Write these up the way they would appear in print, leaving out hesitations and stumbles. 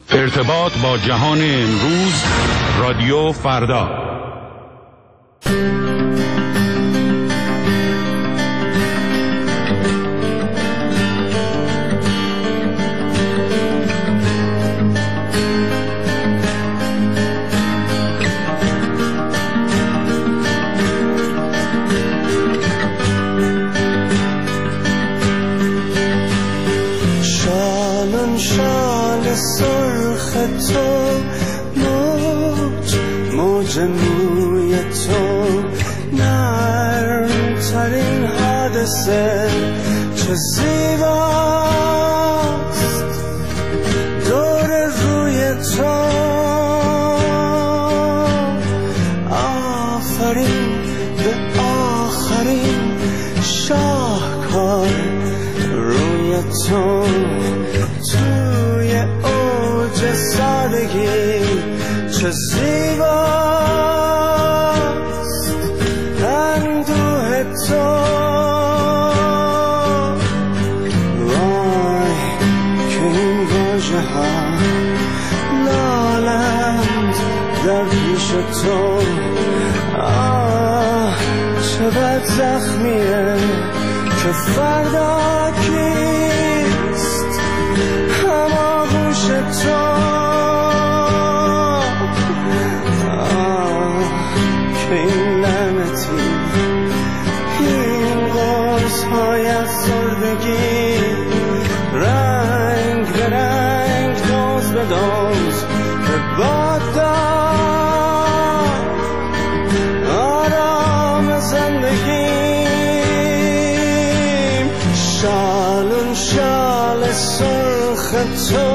ارتباط با جهان امروز، رادیو فردا. موی تو نرم ترین حادثه چه زیباست دور روی تو آفرین به آخرین شاهکار روی تو توی اوج سادگی چه زیباست اندوه تو وای که این واژه ها لالند در پیش تو چه بد زخمیه که فردا کیست هماغوش تو این لعنتی این قرص‌های افسردگی رنگ به رنگ دوز به دوز به باد داد آرام زندگیم شالون شال سرخ تو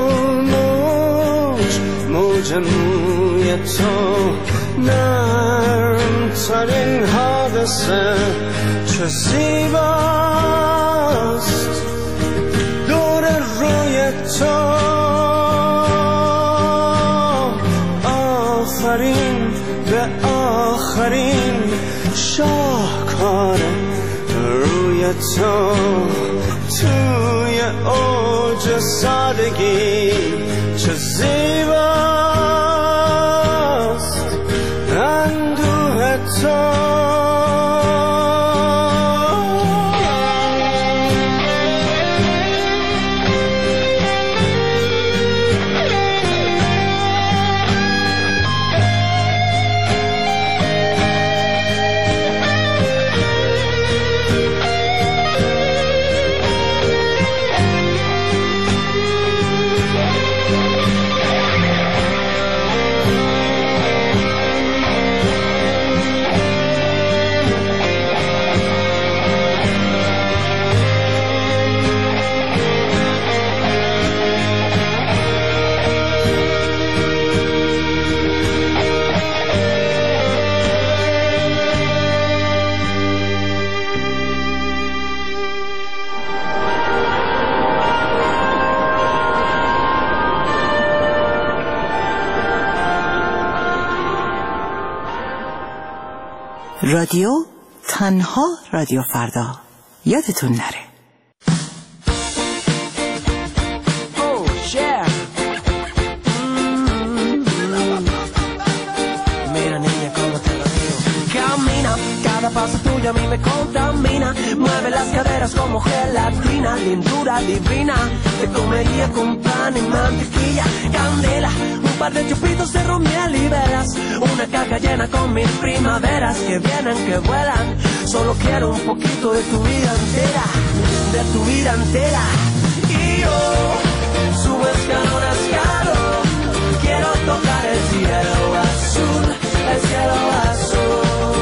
موج موی تو نرم ترین حادثه چه زیباست دور روی تو آفرین به آخرین شاهکار روی تو توی اوج سادگی چه زیباست اندوه تو رادیو تنها رادیو فردا یادتون نره. Cada paso tuyo a mí me contamina. Mueve las caderas como gelatina. Lindura divina. Te comería con pan y mantequilla. Candela, un par de chupitos de ron miel y velas. Una caja llena con mil primaveras que vienen, que vuelan. Solo quiero un poquito de tu vida entera. De tu vida entera. Y yo subo escalón a escalón. Quiero tocar el cielo azul. El cielo azul.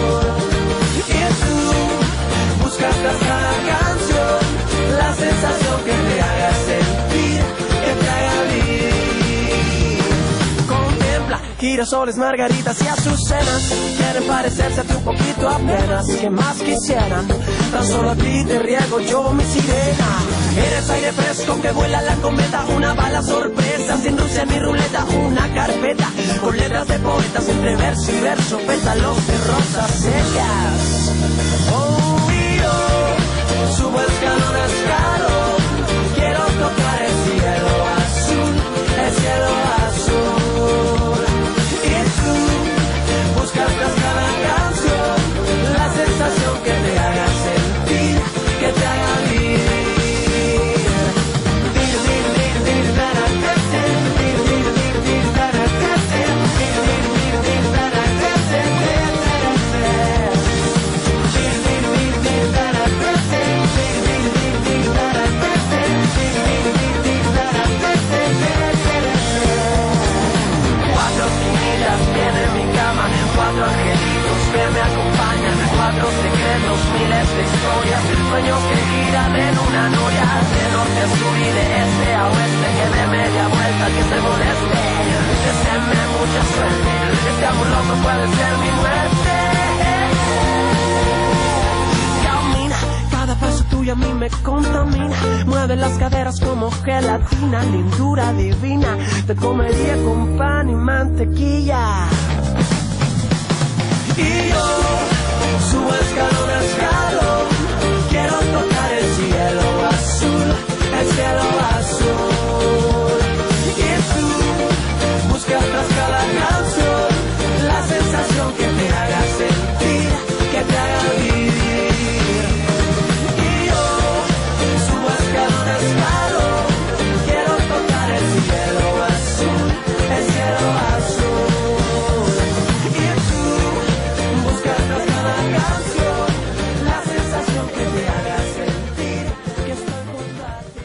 Buscas cada canción, la sensación que te haga sentir, que te haga vivir. Contempla girasoles, margaritas y azucenas. Quieren parecerse a ti un poquito apenas. Que más quisieran, tan solo a ti te riego yo mi sirena. Eres aire fresco que vuela la cometa. Una bala sorpresa, sin Rusia ni ruleta. Una carpeta con letras de poetas entre verso y verso. Pétalos de rosas secas. Subo escalón a escalón, quiero tocar el cielo azul, el cielo me contamina. Mueve las caderas como gelatina, lindura divina. Te comería con pan y mantequilla. Y yo subo escalón a escalón, quiero tocar el cielo azul, el cielo azul. Y tú buscas tras cada canción la sensación que te haga sentir, que te haga vivir. Y yo subo escalón a escalón, quiero tocar el cielo azul, el cielo azul. Y tú buscas tras cada canción la sensación que te haga sentir que estoy junto a ti.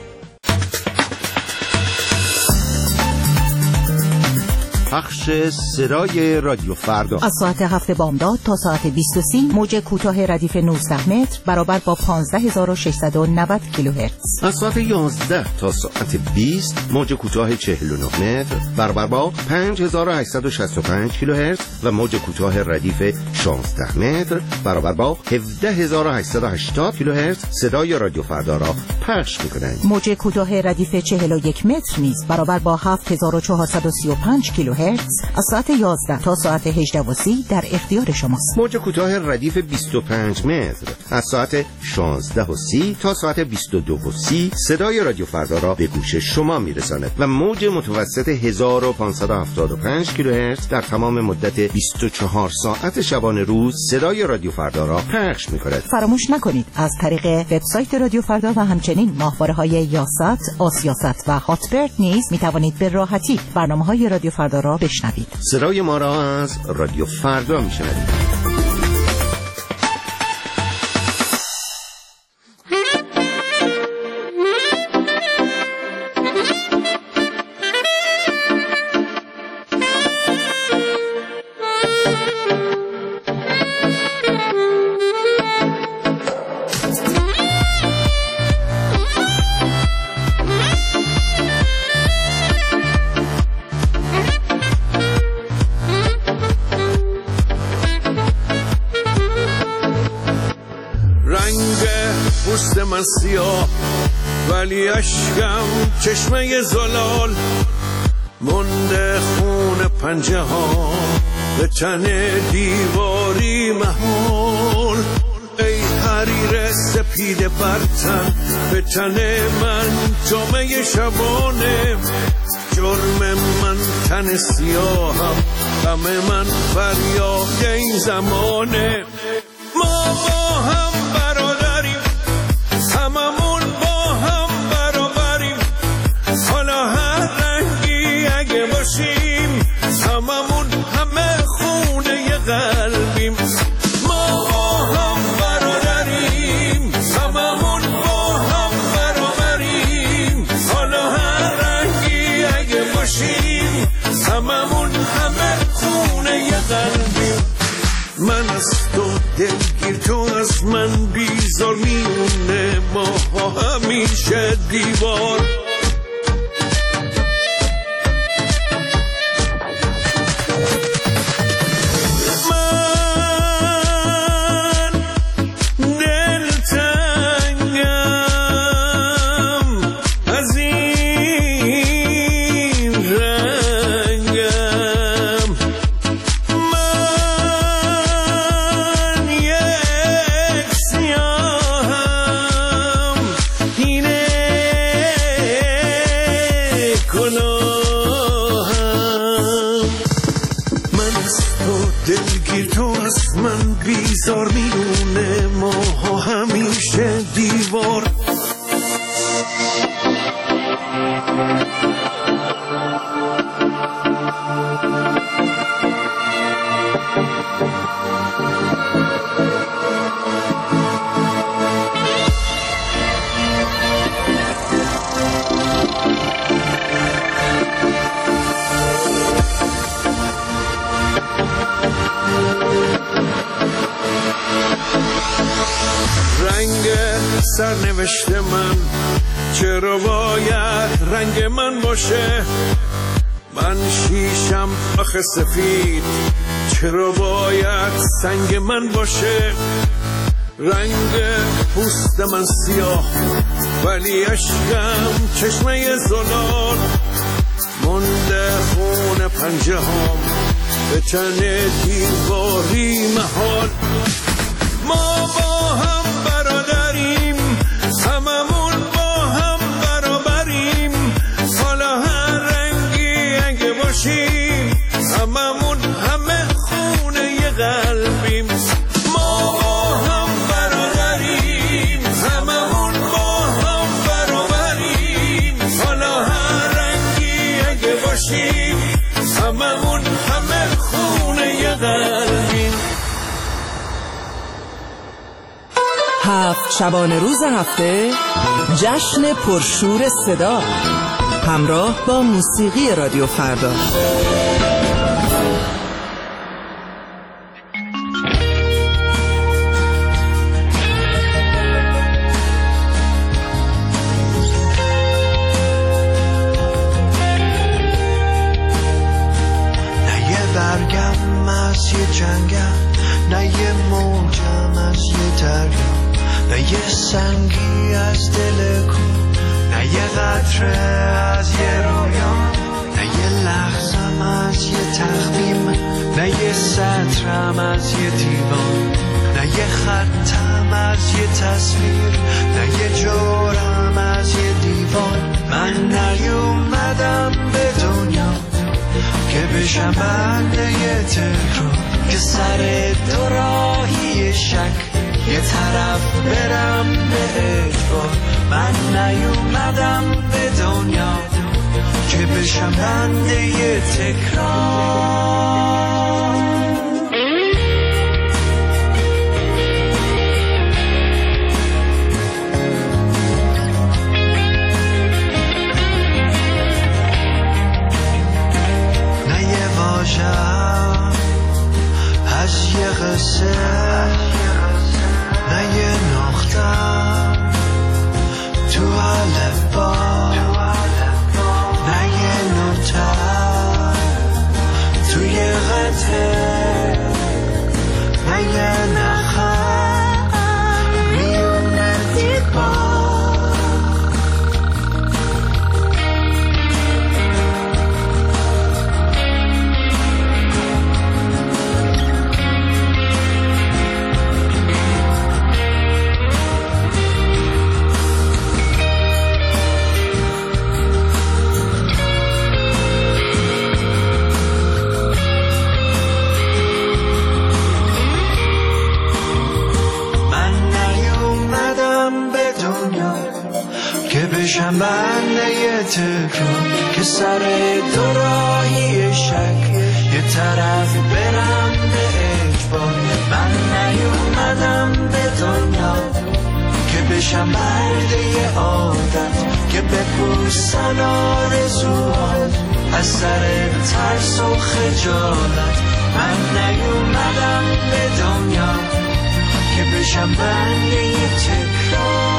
پخش سرای رادیو فردا از ساعت 7 بامداد تا ساعت 23 موج کوتاه ردیف 19 متر برابر با 15690 کیلوهرتز. از ساعت 11 تا ساعت 20 موج کوتاه 49 متر برابر با 5865 کیلوهرتز و موج کوتاه ردیف 16 متر برابر با 17880 کیلوهرتز صدای رادیو فردا را پخش می‌کنند. موج کوتاه ردیف 41 متر نیز برابر با 7435 کیلوهرتز از ساعت 11 تا ساعت 18:30 در اختیار شماست. موج کوتاه ردیف 25 متر از ساعت 16:30 تا ساعت 22:30 صدای رادیو فردا را به گوش شما میرساند و موج متوسط 1575 کیلوهرتز در تمام مدت 24 ساعت شبانه روز صدای رادیو فردا را پخش می‌کند. فراموش نکنید از طریق وبسایت رادیو فردا و همچنین ماهواره‌های یاست، آسیاست و هاتبرد نیز می‌توانید به راحتی برنامه‌های رادیو فردا را بشنوید. صدای ما را از رادیو فردا میشنوید. من سیاه ولی اشکم چشمه زلال مونده خون پنجه ها به تن دیواری محول. ای حریر سپید برتن به تن من جامعه شبانه. جرم من تن سیاهم غم من فریاد این زمانه. ما با هم برادریم هممون با هم برابریم. حالا هر رنگی اگه باشیم هممون همه خونه قلبیم. ما با هم برادریم هممون با هم برابریم. حالا هر رنگی اگه باشیم هممون همه خونه قلبیم. من از تو دلگیر تو از من بیزار میونه ما همیشه دیوار. من دلتنگم از این رنگم. من یک سیاهم اینه کلاهم. من از تو دلگیر تو از من بیزار میونه ما همیشه دیوار. رنگ سرنوشت من چرا باید رنگ من باشه؟ من شیشم آخه سفید چرا باید سنگ من باشه؟ رنگ پوست من سیاه ولی عشقم چشمه زلال مونده خون پنجه هام به تن دیواری محال ما با هم برادریم هممون با هم برابریم حالا هر رنگی اگه باشیم هممون همه خونه ی قلبیم ما با هم برادریم هممون با هم برابریم حالا هر رنگی اگه باشیم هممون همه خونه ی قلبیم. 7 شبانه روز هفته جشن پرشور صدا همراه با موسیقی رادیو فردا. نه یه برگم از یه جنگم نه یه موجم از یه دریا نه یه سنگی از دل کو نه یه قطره از یه رویا نه یه لحظم از یه تخمیم نه یه سطرم از یه دیوان نه یه خطم از یه تصویر نه یه جورم از یه دیوان من نیومدم به دنیا که بشم بنده یه تکرار که سر دو راهی شک یه طرف برم به اجبار من نیومدم به دنیا که بشم بنده یه تکرار. نه یه واژه‌ام از یه قصه نه یه نقطه‌ام تو الفبا نه یه نوته‌ام توی قطعه نه یه نخم میونه دیوار. بشم بنده یه تکرار که سر دو راهی شک یه طرف برم به اجبار من نیومدم به دنیا که بشم بنده یه عادت که بپوسن آرزوها از سر ترس و خجالت من نیومدم به دنیا که بشم بنده یه تکرار.